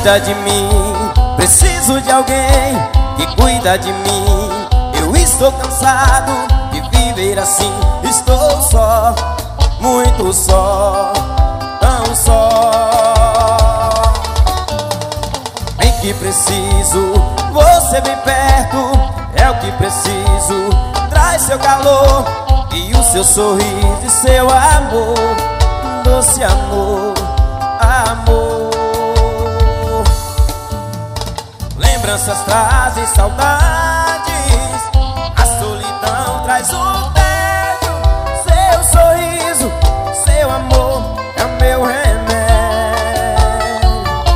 Cuida de mim, preciso de alguém que cuida de mim. Eu estou cansado de viver assim. Estou só, muito só, tão só. Bem que preciso, você bem perto, é o que preciso. Traz seu calor e o seu sorriso e seu amor, doce amor, amor. Lembranças trazem saudades, a solidão traz o tédio. Seu sorriso, seu amor é o meu remédio.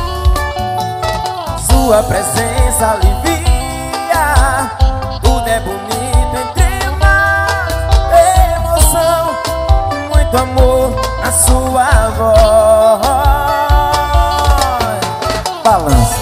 Sua presença alivia, tudo é bonito entre nós. Emoção, muito amor na sua voz. Balança.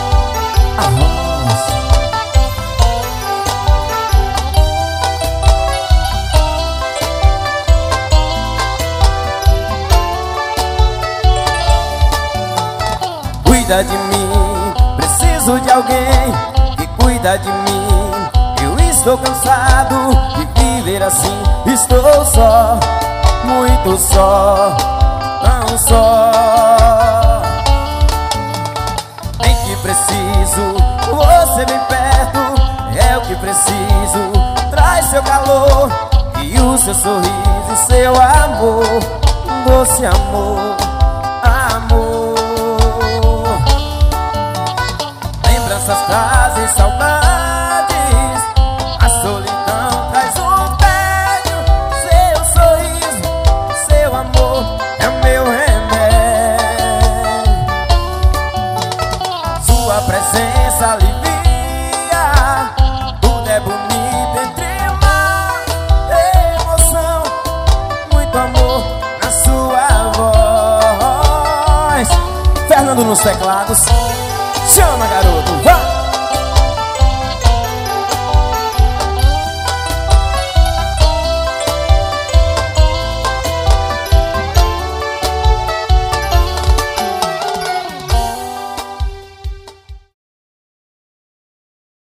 Cuida de mim, preciso de alguém que cuida de mim. Eu estou cansado de viver assim. Estou só, muito só, tão só. Bem que preciso, você bem perto, é o que preciso. Traz seu calor e o seu sorriso e seu amor, doce amor, amor. Lembranças trazem saudades, a solidão traz o tédio. Seu sorriso, seu amor é o meu remédio. Sua presença alivia, tudo é bonito entre nós. Emoção, muito amor na sua voz. Fernando nos teclados.